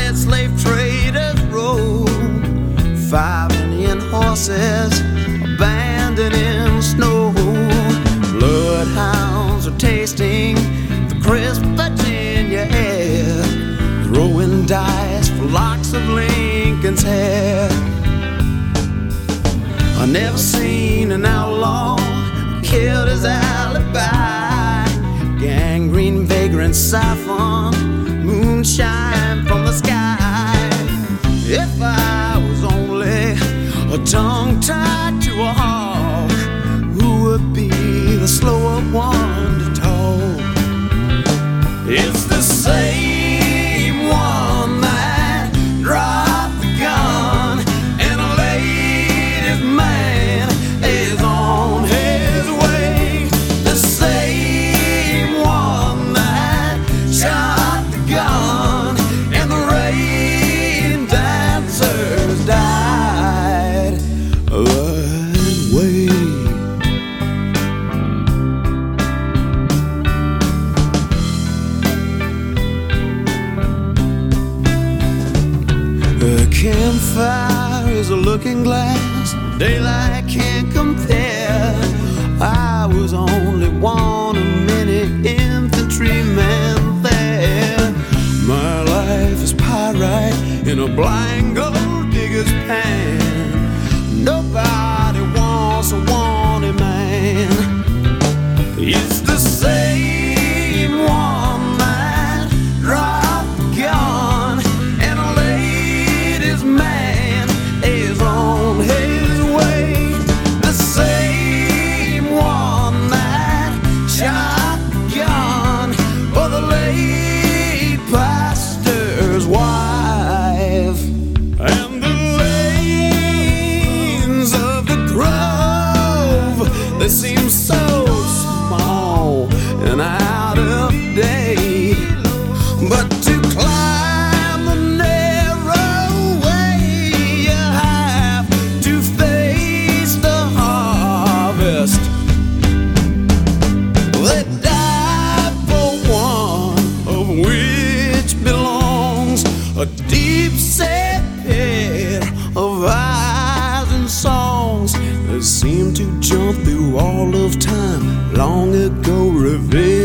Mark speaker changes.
Speaker 1: let slave traders roll. 5 Indian horses abandoned in snow. Bloodhounds are tasting the crisp Virginia air, throwing dice for locks of Lincoln's hair. I never seen an outlaw who killed his alibi. Gangrene, vagrant, siphon, moonshine from the sky. If I was only a tongue tied to a hawk, who would be the slower one to talk? It's the same one that dropped the gun and laid his man is on his way. The same one that shot the gun and the rain dancers died that way. The campfire is a looking glass, daylight can't compare. I was only one of many infantrymen there. My life is pyrite in a blind gold digger's pan. Nobody wants a wanted man. It's the same one that dropped the gun and laid his man is on his way. The same one that shot the gun for the late pastor's wife. And the lanes of the grove, they seem so small and out of date. But to climb the narrow way, you have to face the harvest. They die for one of which belongs a deep set pit of eyes and songs that seem to jump through all of time, long ago revealed.